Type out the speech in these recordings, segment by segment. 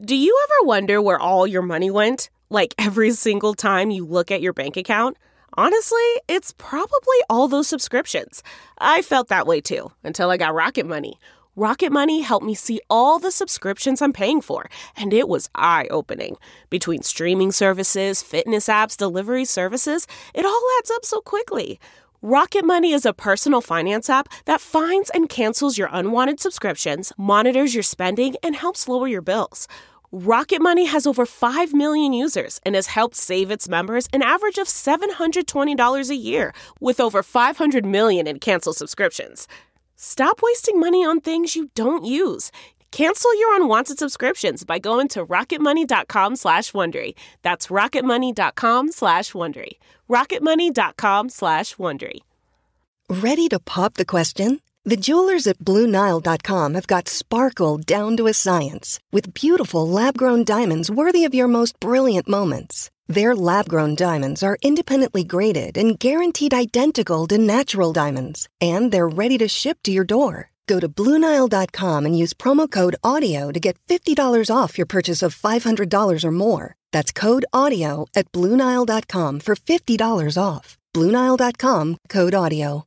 Do you ever wonder where all your money went? Like every single time you look at your bank account? Honestly, it's probably all those subscriptions. I felt that way too, until I got Rocket Money. Rocket Money helped me see all the subscriptions I'm paying for, and it was eye-opening. Between streaming services, fitness apps, delivery services, it all adds up so quickly. Rocket Money is a personal finance app that finds and cancels your unwanted subscriptions, monitors your spending, and helps lower your bills. Rocket Money has over 5 million users and has helped save its members an average of $720 a year, with over 500 million in canceled subscriptions. Stop wasting money on things you don't use. Cancel your unwanted subscriptions by going to rocketmoney.com/Wondery. That's rocketmoney.com/Wondery. rocketmoney.com/Wondery. Ready to pop the question? The jewelers at BlueNile.com have got sparkle down to a science with beautiful lab-grown diamonds worthy of your most brilliant moments. Their lab-grown diamonds are independently graded and guaranteed identical to natural diamonds, and they're ready to ship to your door. Go to BlueNile.com and use promo code AUDIO to get $50 off your purchase of $500 or more. That's code AUDIO at BlueNile.com for $50 off. BlueNile.com, code AUDIO.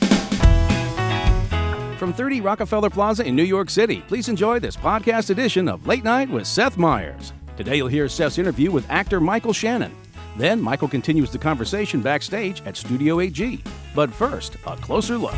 From 30 Rockefeller Plaza in New York City, please enjoy this podcast edition of Late Night with Seth Meyers. Today you'll hear Seth's interview with actor Michael Shannon. Then Michael continues the conversation backstage at Studio AG. But first, a closer look.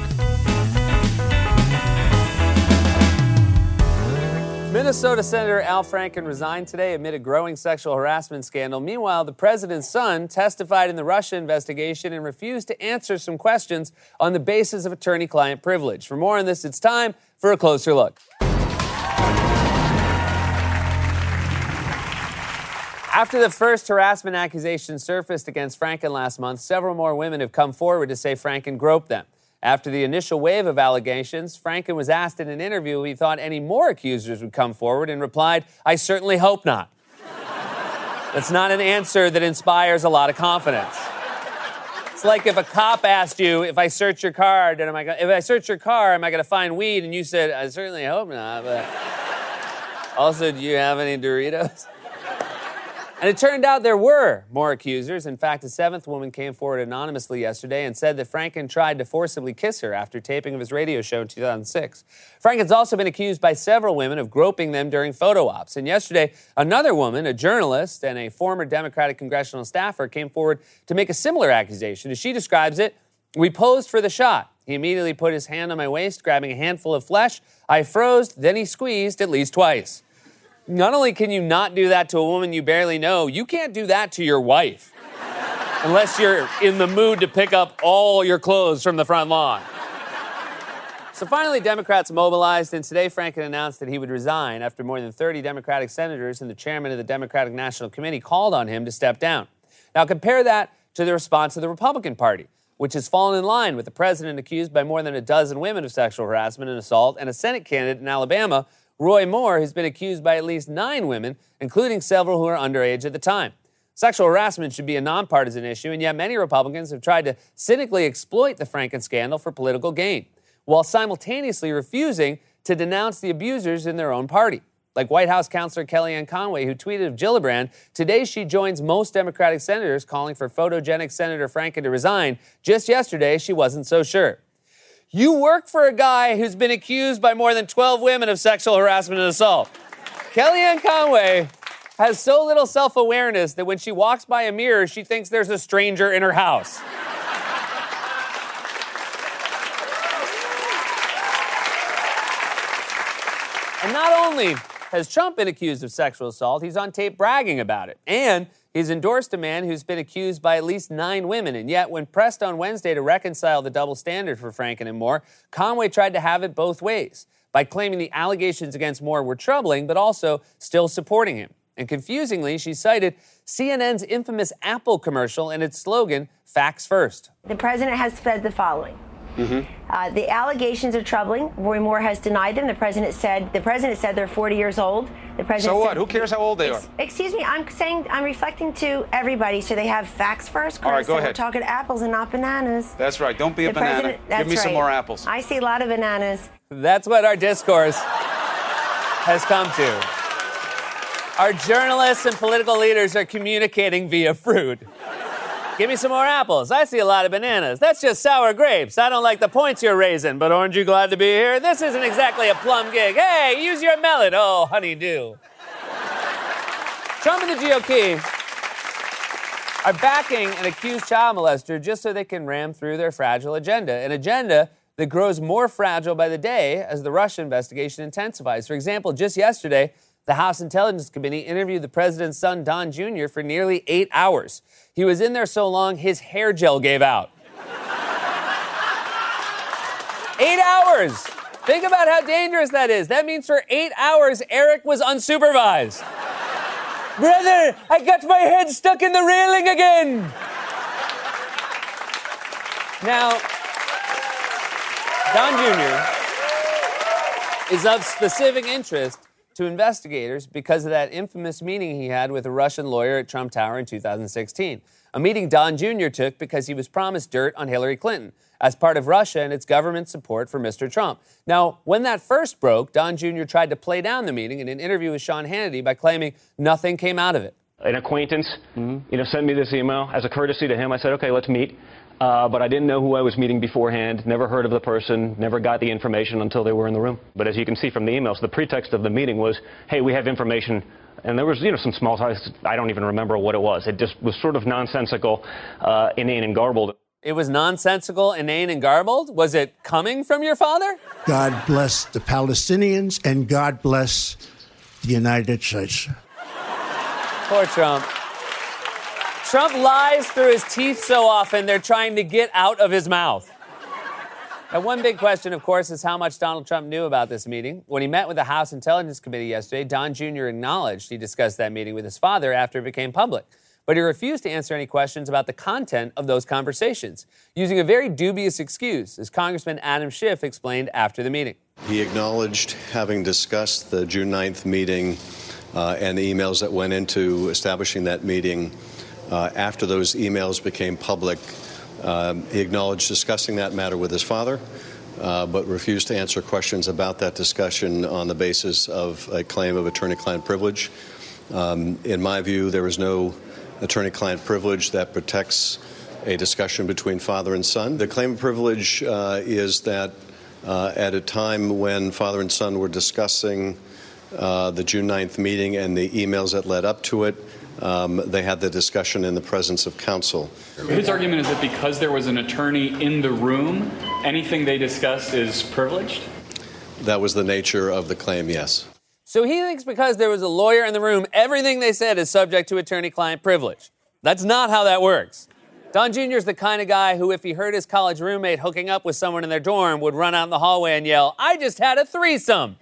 Minnesota Senator Al Franken resigned today amid a growing sexual harassment scandal. Meanwhile, the president's son testified in the Russia investigation and refused to answer some questions on the basis of attorney-client privilege. For more on this, it's time for a closer look. After the first harassment accusation surfaced against Franken last month, several more women have come forward to say Franken groped them. After the initial wave of allegations, Franken was asked in an interview if he thought any more accusers would come forward and replied, "I certainly hope not." That's not an answer that inspires a lot of confidence. It's like if a cop asked you, if I search your car, am I going to find weed? And you said, "I certainly hope not, but also, do you have any Doritos?" And it turned out there were more accusers. In fact, a seventh woman came forward anonymously yesterday and said that Franken tried to forcibly kiss her after taping of his radio show in 2006. Franken's also been accused by several women of groping them during photo ops. And yesterday, another woman, a journalist and a former Democratic congressional staffer, came forward to make a similar accusation. As she describes it, "We posed for the shot. He immediately put his hand on my waist, grabbing a handful of flesh. I froze, then he squeezed at least twice." Not only can you not do that to a woman you barely know, you can't do that to your wife. Unless you're in the mood to pick up all your clothes from the front lawn. So finally, Democrats mobilized, and today Franken announced that he would resign after more than 30 Democratic senators and the chairman of the Democratic National Committee called on him to step down. Now compare that to the response of the Republican Party, which has fallen in line with the president accused by more than a dozen women of sexual harassment and assault, and a Senate candidate in Alabama, Roy Moore, has been accused by at least 9 women, including several who were underage at the time. Sexual harassment should be a nonpartisan issue, and yet many Republicans have tried to cynically exploit the Franken scandal for political gain, while simultaneously refusing to denounce the abusers in their own party. Like White House counselor Kellyanne Conway, who tweeted of Gillibrand, today she joins most Democratic senators calling for photogenic Senator Franken to resign. Just yesterday, she wasn't so sure. You work for a guy who's been accused by more than 12 women of sexual harassment and assault. Kellyanne Conway has so little self-awareness that when she walks by a mirror, she thinks there's a stranger in her house. And not only has Trump been accused of sexual assault, he's on tape bragging about it. And he's endorsed a man who's been accused by at least 9 women. And yet, when pressed on Wednesday to reconcile the double standard for Franken and Moore, Conway tried to have it both ways by claiming the allegations against Moore were troubling, but also still supporting him. And confusingly, she cited CNN's infamous Apple commercial and its slogan, "Facts First." The president has said the following. The allegations are troubling. Roy Moore has denied them. The president said they're 40 years old. The president So what? said, Who cares how old they are? Excuse me, I'm reflecting to everybody, so they have facts first, Chris. All right, go ahead. We're talking apples and not bananas. That's right. Don't be a banana. Give me some more apples. I see a lot of bananas. That's what our discourse has come to. Our journalists and political leaders are communicating via fruit. Give me some more apples. I see a lot of bananas. That's just sour grapes. I don't like the points you're raising, but aren't you glad to be here? This isn't exactly a plum gig. Hey, use your melon. Oh, honeydew. Trump and the GOP are backing an accused child molester just so they can ram through their fragile agenda, an agenda that grows more fragile by the day as the Russia investigation intensifies. For example, just yesterday, the House Intelligence Committee interviewed the president's son, Don Jr., for nearly 8 hours. He was in there so long, his hair gel gave out. 8 hours! Think about how dangerous that is. That means for 8 hours, Eric was unsupervised. Brother, I got my head stuck in the railing again! Now, Don Jr. is of specific interest to investigators because of that infamous meeting he had with a Russian lawyer at Trump Tower in 2016. A meeting Don Jr. took because he was promised dirt on Hillary Clinton as part of Russia and its government support for Mr. Trump. Now, when that first broke, Don Jr. tried to play down the meeting in an interview with Sean Hannity by claiming nothing came out of it. An acquaintance, sent me this email. As a courtesy to him, I said, okay, let's meet. But I didn't know who I was meeting beforehand, never heard of the person, never got the information until they were in the room. But as you can see from the emails, the pretext of the meeting was, hey, we have information. And there was, some small talks. I don't even remember what it was. It just was sort of nonsensical, inane, and garbled. It was nonsensical, inane, and garbled? Was it coming from your father? God bless the Palestinians and God bless the United States. Poor Trump. Trump lies through his teeth so often they're trying to get out of his mouth. Now, one big question, of course, is how much Donald Trump knew about this meeting. When he met with the House Intelligence Committee yesterday, Don Jr. acknowledged he discussed that meeting with his father after it became public. But he refused to answer any questions about the content of those conversations, using a very dubious excuse, as Congressman Adam Schiff explained after the meeting. He acknowledged having discussed the June 9th meeting and the emails that went into establishing that meeting. After those emails became public, he acknowledged discussing that matter with his father, but refused to answer questions about that discussion on the basis of a claim of attorney-client privilege. In my view, there is no attorney-client privilege that protects a discussion between father and son. The claim of privilege is that at a time when father and son were discussing the June 9th meeting and the emails that led up to it, they had the discussion in the presence of counsel. His argument is that because there was an attorney in the room, anything they discussed is privileged? That was the nature of the claim, yes. So he thinks because there was a lawyer in the room, everything they said is subject to attorney-client privilege. That's not how that works. Don Jr. is the kind of guy who, if he heard his college roommate hooking up with someone in their dorm, would run out in the hallway and yell, "I just had a threesome."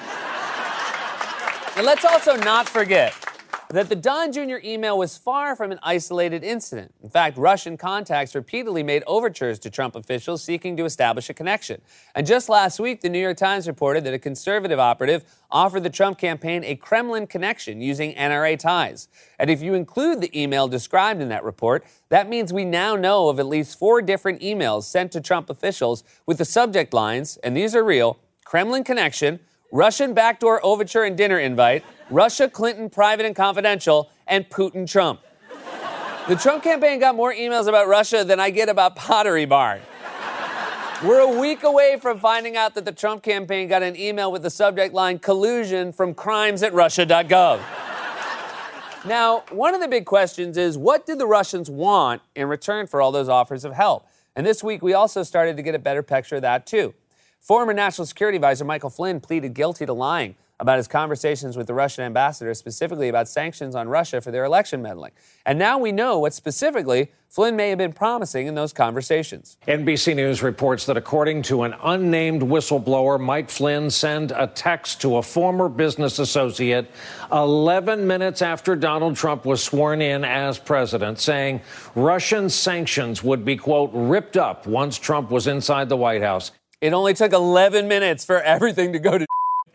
And let's also not forget that the Don Jr. email was far from an isolated incident. In fact, Russian contacts repeatedly made overtures to Trump officials seeking to establish a connection. And just last week, the New York Times reported that a conservative operative offered the Trump campaign a Kremlin connection using NRA ties. And if you include the email described in that report, that means we now know of at least 4 different emails sent to Trump officials with the subject lines, and these are real, Kremlin connection, Russian backdoor overture and dinner invite, Russia, Clinton, private and confidential, and Putin, Trump. The Trump campaign got more emails about Russia than I get about Pottery Barn. We're a week away from finding out that the Trump campaign got an email with the subject line collusion from crimes@russia.gov. Now, one of the big questions is, what did the Russians want in return for all those offers of help? And this week, we also started to get a better picture of that, too. Former National Security Advisor Michael Flynn pleaded guilty to lying about his conversations with the Russian ambassador, specifically about sanctions on Russia for their election meddling. And now we know what specifically Flynn may have been promising in those conversations. NBC News reports that according to an unnamed whistleblower, Mike Flynn sent a text to a former business associate 11 minutes after Donald Trump was sworn in as president, saying Russian sanctions would be, quote, ripped up once Trump was inside the White House. It only took 11 minutes for everything to go to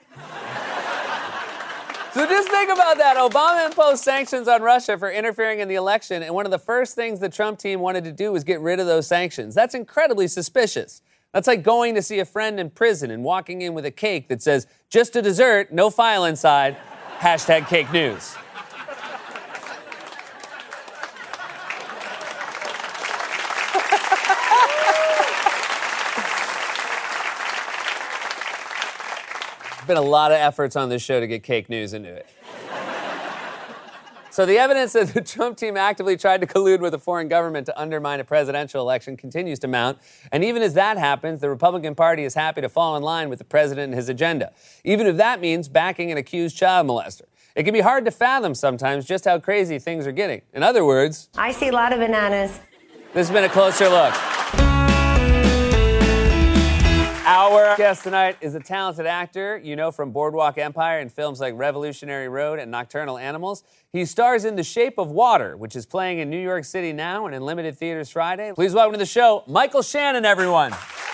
So just think about that. Obama imposed sanctions on Russia for interfering in the election, and one of the first things the Trump team wanted to do was get rid of those sanctions. That's incredibly suspicious. That's like going to see a friend in prison and walking in with a cake that says, just a dessert, no file inside. Hashtag cake news. Been a lot of efforts on this show to get cake news into it. So the evidence that the Trump team actively tried to collude with a foreign government to undermine a presidential election continues to mount. And even as that happens, the Republican Party is happy to fall in line with the president and his agenda, even if that means backing an accused child molester. It can be hard to fathom sometimes just how crazy things are getting. In other words, I see a lot of bananas. This has been a closer look. Our guest tonight is a talented actor you know from Boardwalk Empire and films like Revolutionary Road and Nocturnal Animals. He stars in The Shape of Water, which is playing in New York City now and in limited theaters Friday. Please welcome to the show, Michael Shannon, everyone.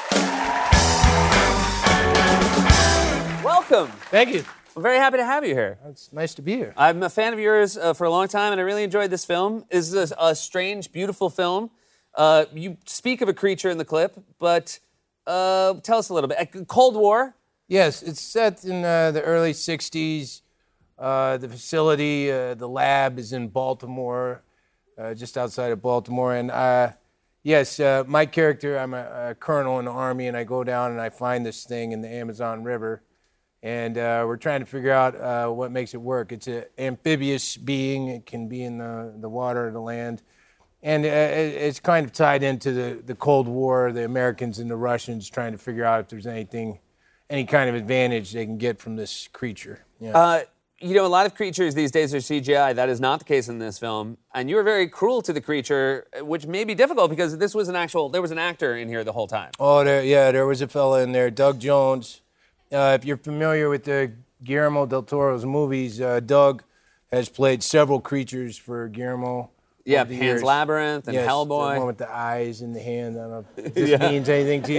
Welcome. Thank you. I'm very happy to have you here. It's nice to be here. I'm a fan of yours for a long time, and I really enjoyed this film. This is a strange, beautiful film. You speak of a creature in the clip, but tell us a little bit. Cold War? Yes, it's set in the early 60s. The facility, the lab is in Baltimore, just outside of Baltimore. And yes, my character, I'm a colonel in the Army, and I go down and I find this thing in the Amazon River. And we're trying to figure out what makes it work. It's an amphibious being. It can be in the water or the land. And it's kind of tied into the Cold War, the Americans and the Russians trying to figure out if there's any kind of advantage they can get from this creature. Yeah. You know, a lot of creatures these days are CGI. That is not the case in this film. And you were very cruel to the creature, which may be difficult because there was an actor in here the whole time. Oh, there was a fella in there, Doug Jones. If you're familiar with the Guillermo del Toro's movies, Doug has played several creatures for Guillermo. Yeah, Pan's Labyrinth and yes, Hellboy. The one with the eyes and the hand. I don't know if this means anything to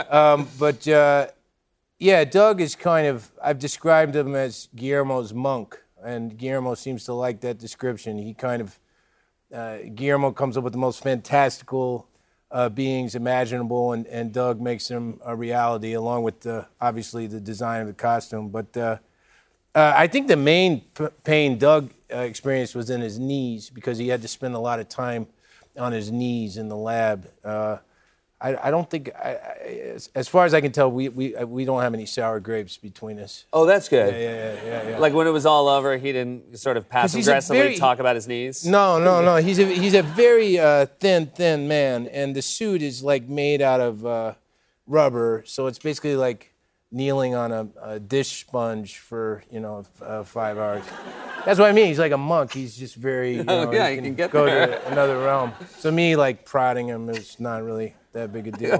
you. Yeah, Doug is I've described him as Guillermo's monk, and Guillermo seems to like that description. He Guillermo comes up with the most fantastical beings imaginable, and Doug makes them a reality, along with obviously the design of the costume. But I think the main pain Doug experienced was in his knees, because he had to spend a lot of time on his knees in the lab. I don't think, as far as I can tell, we don't have any sour grapes between us. Oh, that's good. Yeah. Like when it was all over, he didn't sort of passive-aggressively talk about his knees? No. He's a very thin man, and the suit is like made out of rubber, so it's basically like kneeling on a dish sponge for 5 hours. That's what I mean. He's like a monk. He's just very, he can get go there. to another realm. So me, like, prodding him is not really that big a deal.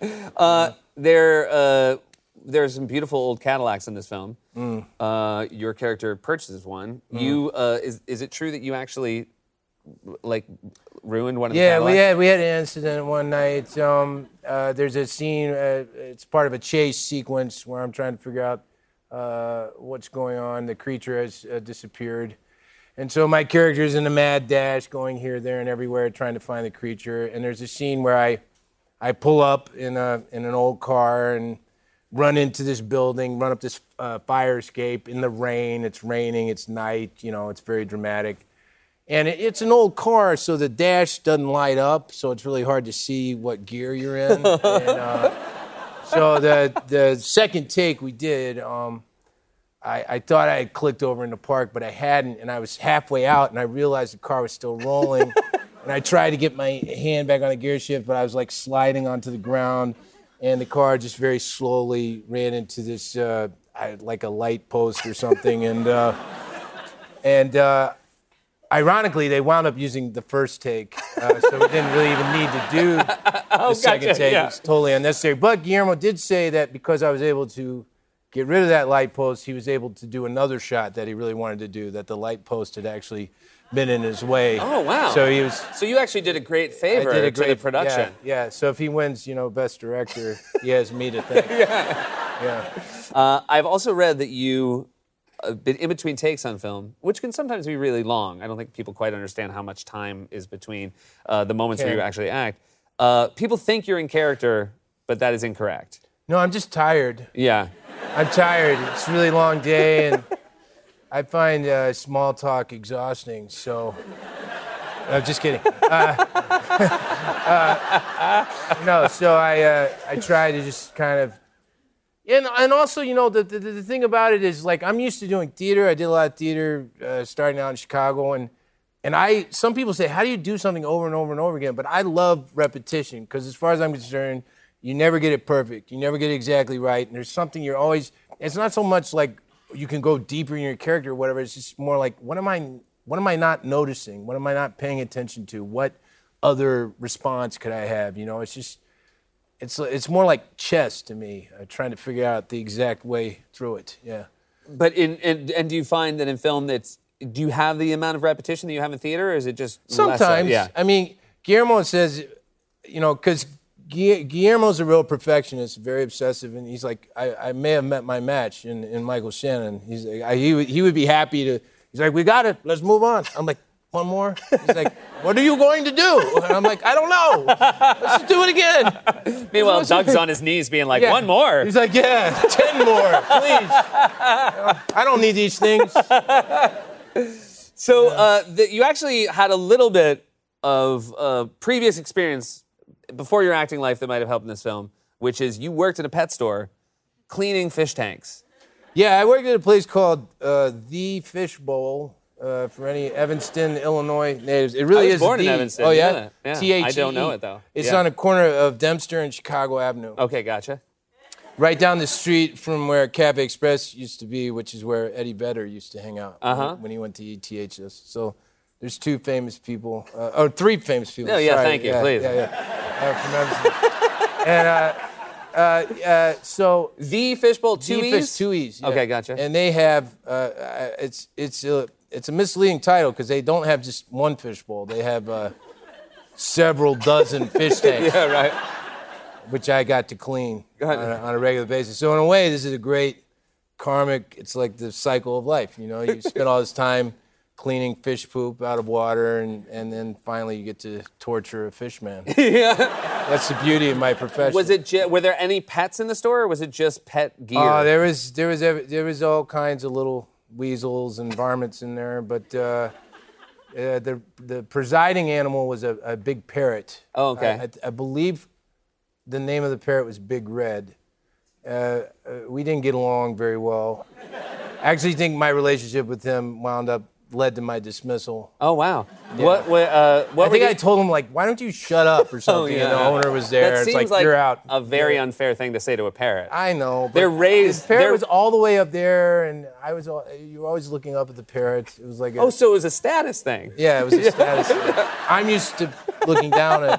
There's some beautiful old Cadillacs in this film. Your character purchases one. Is it true that you actually ruined one of the Cadillacs? Yeah, we had an incident one night. There's a scene. It's part of a chase sequence where I'm trying to figure out what's going on. The creature has disappeared. And so my character is in a mad dash, going here, there, and everywhere, trying to find the creature. And there's a scene where I pull up in an old car and run into this building, run up this fire escape in the rain. It's raining, it's night, it's very dramatic. And it's an old car, so the dash doesn't light up, so it's really hard to see what gear you're in. And, so the second take we did, I thought I had clicked over in the park, but I hadn't, and I was halfway out, and I realized the car was still rolling. And I tried to get my hand back on the gear shift, but I was like sliding onto the ground, and the car just very slowly ran into this, like a light post or something. And ironically, they wound up using the first take, so we didn't really even need to do the second take. Yeah. It's totally unnecessary. But Guillermo did say that because I was able to get rid of that light post, he was able to do another shot that he really wanted to do, that the light post had actually been in his way. Oh, wow. So you actually did a great favor to the production. Yeah. So if he wins, Best Director, he has me to thank. Yeah. I've also read that you been in between takes on film, which can sometimes be really long. I don't think people quite understand how much time is between the moments where you actually act. People think you're in character, but that is incorrect. No, I'm just tired. Yeah. I'm tired. It's a really long day, and I find small talk exhausting, so... I'm just kidding. No, so I try to just kind of... And also, you know, the thing about it is, like, I'm used to doing theater. I did a lot of theater starting out in Chicago, and some people say, how do you do something over and over and over again? But I love repetition, because as far as I'm concerned, you never get it perfect. You never get it exactly right, and there's something you're always... It's not so much like you can go deeper in your character or whatever. It's just more like, what am I not noticing? What am I not paying attention to? What other response could I have? You know, it's just... It's more like chess to me, trying to figure out the exact way through it. Yeah. But and do you find that in film do you have the amount of repetition that you have in theater, or is it just sometimes? Less yeah. I mean, Guillermo says, you know, because Guillermo's a real perfectionist, very obsessive, and he's like, I may have met my match in Michael Shannon. He's like, he would be happy to. He's like, we got it. Let's move on. I'm like, one more? He's like, what are you going to do? And I'm like, I don't know. Let's do it again. Meanwhile, Doug's on his knees being like, one more. He's like, yeah, 10 more, please. I don't need these things. So you actually had a little bit of previous experience before your acting life that might have helped in this film, which is you worked at a pet store cleaning fish tanks. Yeah, I worked at a place called The Fish Bowl. For any Evanston, Illinois natives. It really is. I was born in Evanston. Oh, yeah? Yeah. T-H-E-E. I don't know it, though. It's on the corner of Dempster and Chicago Avenue. Okay, gotcha. Right down the street from where Cafe Express used to be, which is where Eddie Vedder used to hang out when he went to ETHS. So there's two famous people, or three famous people. Oh, yeah, thank you, please. And so The Fish Bowl, two E's? Two E's. Yeah. Okay, gotcha. And they have it's a misleading title because they don't have just one fish bowl. They have several dozen fish tanks. Yeah, right. Which I got to clean on a regular basis. So in a way, this is a great karmic. It's like the cycle of life. You know, you spend all this time cleaning fish poop out of water, and then finally you get to torture a fish man. Yeah. That's the beauty of my profession. Were there any pets in the store, or was it just pet gear? There was all kinds of little weasels and varmints in there, but the presiding animal was a big parrot. Oh, okay. I believe the name of the parrot was Big Red. We didn't get along very well. I actually think my relationship with him led to my dismissal. Oh, wow. Yeah. I told him, like, why don't you shut up or something? Oh, yeah. And the owner was there. That it's seems like, you're out. A very unfair thing to say to a parrot. I know. But they're raised. The parrot was all the way up there, and you were always looking up at the parrot. It was like so it was a status thing. Yeah, it was a status thing. I'm used to looking down at.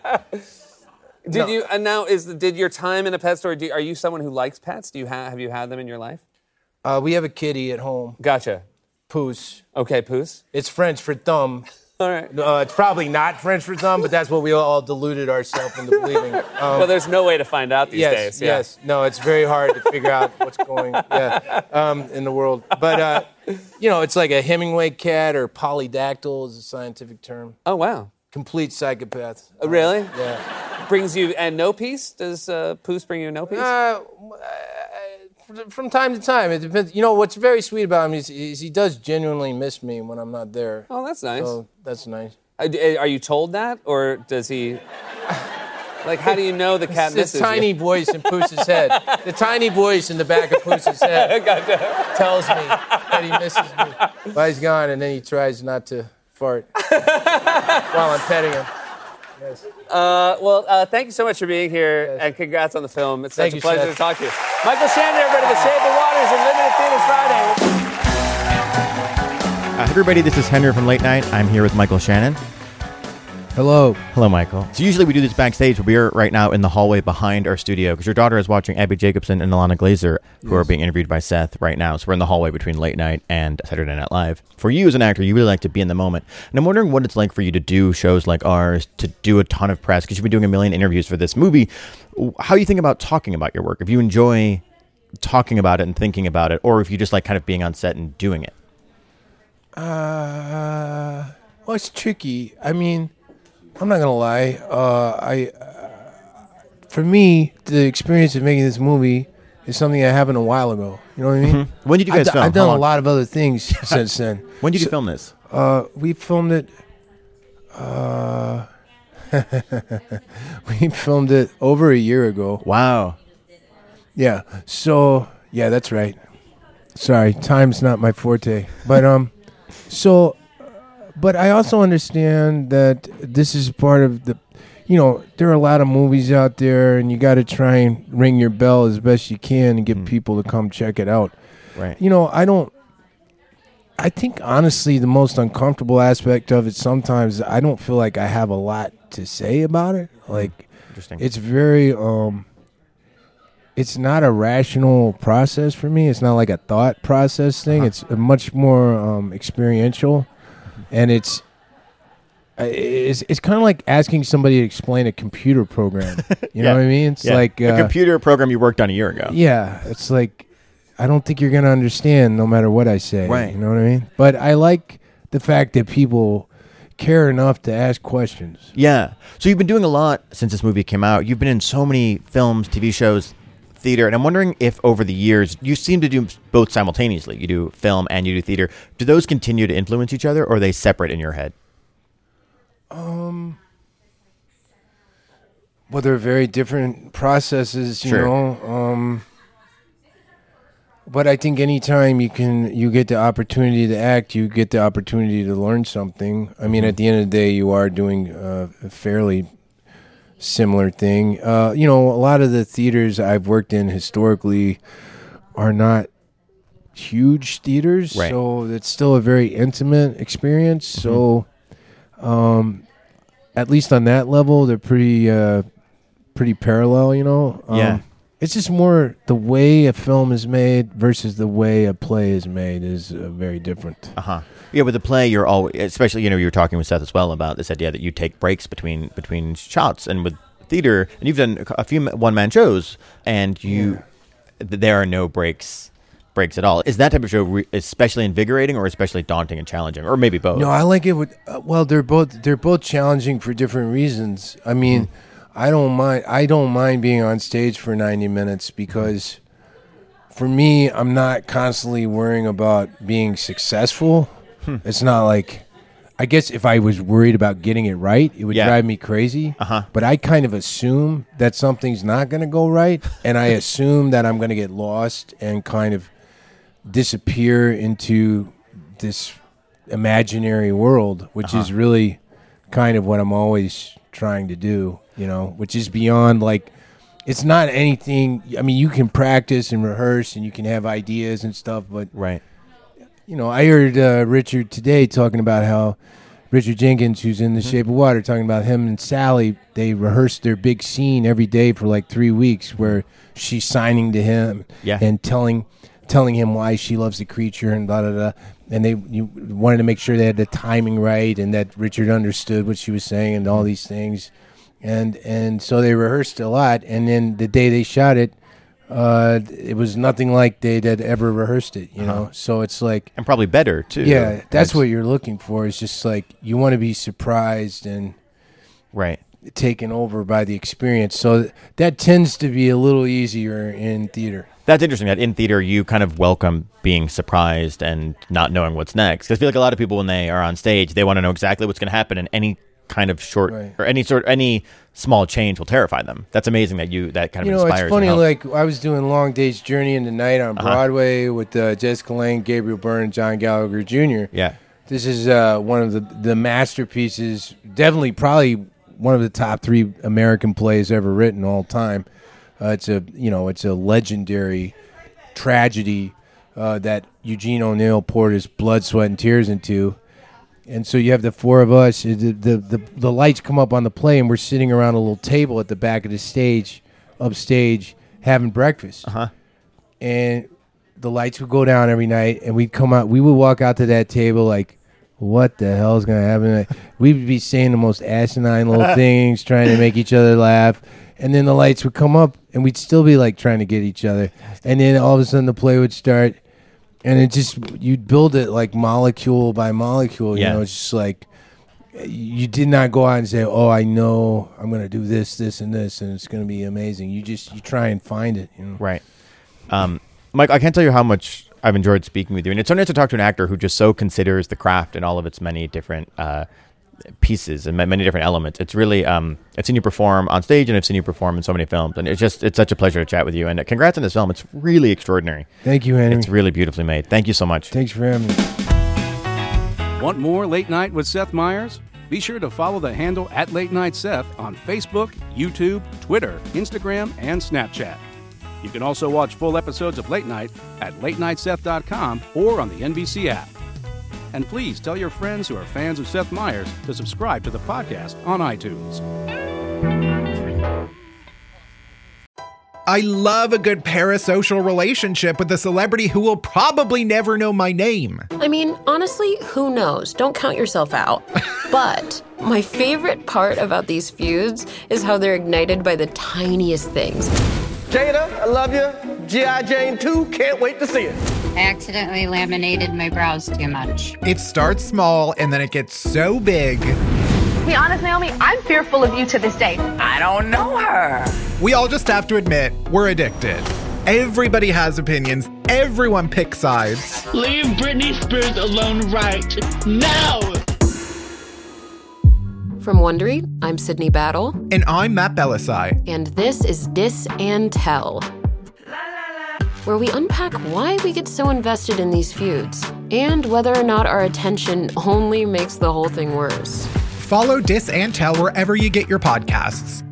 Yeah. Did your time in a pet store? Are you someone who likes pets? Have you had them in your life? We have a kitty at home. Gotcha. Poos. Okay, Poos. It's French for thumb. All right. It's probably not French for thumb, but that's what we all deluded ourselves into believing. Well, there's no way to find out these days. Yeah. Yes. No, it's very hard to figure out what's going in the world. But, it's like a Hemingway cat, or polydactyl is a scientific term. Oh, wow. Complete psychopath. Really? Yeah. Brings you, and no peace? Does Poos bring you no peace? From time to time, it depends. You know, what's very sweet about him is he does genuinely miss me when I'm not there. Oh, that's nice. So that's nice. Are you told that, or does he? Like, how do you know the cat misses you? The tiny voice in Poos's head. The tiny voice in the back of Poos's head tells me that he misses me while he's gone, and then he tries not to fart while I'm petting him. Yes. Thank you so much for being here, and congrats on the film. It's such a pleasure to talk to you. Michael Shannon, everybody, The Shape of Waters in limited theaters Friday. Hi, everybody. This is Henry from Late Night. I'm here with Michael Shannon. Hello. Hello, Michael. So usually we do this backstage, but we're right now in the hallway behind our studio because your daughter is watching Abby Jacobson and Ilana Glazer, who are being interviewed by Seth right now. So we're in the hallway between Late Night and Saturday Night Live. For you as an actor, you really like to be in the moment. And I'm wondering what it's like for you to do shows like ours, to do a ton of press, because you've been doing a million interviews for this movie. How you think about talking about your work? If you enjoy talking about it and thinking about it, or if you just like kind of being on set and doing it? Well, it's tricky. I mean, I'm not gonna lie. For me, the experience of making this movie is something that happened a while ago. You know what I mean? Mm-hmm. When did you guys film? I've done a lot of other things since then. When did you film this? We filmed it. We filmed it over a year ago. Wow. Yeah. So yeah, that's right. Sorry, time's not my forte. But but I also understand that this is part of the. There are a lot of movies out there, and you got to try and ring your bell as best you can and get people to come check it out. Right. I think, honestly, the most uncomfortable aspect of it sometimes, I don't feel like I have a lot to say about it. Like, Interesting. It's very, it's not a rational process for me. It's not like a thought process thing. It's a much more experiential, and it's kind of like asking somebody to explain a computer program. You know what I mean? It's like a computer program you worked on a year ago. Yeah, it's like I don't think you're going to understand no matter what I say. Right. You know what I mean? But I like the fact that people care enough to ask questions. Yeah. So you've been doing a lot since this movie came out. You've been in so many films, TV shows, theater, and I'm wondering if over the years you seem to do both simultaneously. You do film and you do theater. Do those continue to influence each other, or are they separate in your head? Well, they're very different processes, you know. But I think anytime you get the opportunity to act, you get the opportunity to learn something. I mean, at the end of the day, you are doing a fairly similar thing. A lot of the theaters I've worked in historically are not huge theaters, right. So it's still a very intimate experience. So, at least on that level, they're pretty parallel. Yeah. It's just more the way a film is made versus the way a play is made is very different. Yeah, with the play, you're always, especially, you were talking with Seth as well about this idea that you take breaks between shots, and with theater, and you've done a few one-man shows, and there are no breaks at all. Is that type of show especially invigorating or especially daunting and challenging, or maybe both? No, I like it with. Well, they're both challenging for different reasons. I mean. I don't mind being on stage for 90 minutes because for me, I'm not constantly worrying about being successful. It's not like, I guess if I was worried about getting it right, it would drive me crazy. But I kind of assume that something's not going to go right, and I assume that I'm going to get lost and kind of disappear into this imaginary world, which is really kind of what I'm always trying to do. Which is beyond, like, it's not anything. I mean, you can practice and rehearse and you can have ideas and stuff, but right. I heard Richard today talking about how Richard Jenkins, who's in The Shape of Water, talking about him and Sally, they rehearsed their big scene every day for like 3 weeks where she's signing to him and telling him why she loves the creature and blah, blah, blah. And you wanted to make sure they had the timing right and that Richard understood what she was saying and all these things. And so they rehearsed a lot, and then the day they shot it, it was nothing like they'd ever rehearsed it, you know? So it's like... And probably better, too. Yeah, that's what you're looking for. It's just like, you want to be surprised and taken over by the experience. So that tends to be a little easier in theater. That's interesting that in theater you kind of welcome being surprised and not knowing what's next. Because I feel like a lot of people, when they are on stage, they want to know exactly what's going to happen, and any kind of short or any small change will terrify them. That's amazing that that kind of inspires. It's funny. Like I was doing Long Day's Journey into Night on Broadway with Jessica Lange, Gabriel Byrne, and John Gallagher Jr. Yeah, this is one of the masterpieces. Definitely, probably one of the top 3 American plays ever written all time. It's a legendary tragedy that Eugene O'Neill poured his blood, sweat, and tears into. And so you have the 4 of us. The lights come up on the play, and we're sitting around a little table at the back of the stage, upstage, having breakfast. And the lights would go down every night, and we'd come out. We would walk out to that table like, what the hell is going to happen? We would be saying the most asinine little things, trying to make each other laugh. And then the lights would come up, and we'd still be like trying to get each other. And then all of a sudden the play would start. And it just, you'd build it like molecule by molecule. You know, it's just like, you did not go out and say, oh, I know I'm going to do this, this, and this, and it's going to be amazing. You try and find it. Right. Mike, I can't tell you how much I've enjoyed speaking with you. And it's so nice to talk to an actor who just so considers the craft and all of its many different pieces and many different elements. It's really, I've seen you perform on stage and I've seen you perform in so many films. And it's such a pleasure to chat with you. And congrats on this film. It's really extraordinary. Thank you, Henry. It's really beautifully made. Thank you so much. Thanks for having me. Want more Late Night with Seth Meyers? Be sure to follow the handle @LateNightSeth on Facebook, YouTube, Twitter, Instagram, and Snapchat. You can also watch full episodes of Late Night at latenightseth.com or on the NBC app. And please tell your friends who are fans of Seth Meyers to subscribe to the podcast on iTunes. I love a good parasocial relationship with a celebrity who will probably never know my name. I mean, honestly, who knows? Don't count yourself out. But my favorite part about these feuds is how they're ignited by the tiniest things. Jada, I love you. G.I. Jane 2, can't wait to see it. I accidentally laminated my brows too much. It starts small and then it gets so big. To be honest, Naomi, I'm fearful of you to this day. I don't know her. We all just have to admit, we're addicted. Everybody has opinions. Everyone picks sides. Leave Britney Spears alone right now. From Wondery, I'm Sydney Battle. And I'm Matt Belisai. And this is Dis and Tell, where we unpack why we get so invested in these feuds and whether or not our attention only makes the whole thing worse. Follow Dis and Tell wherever you get your podcasts.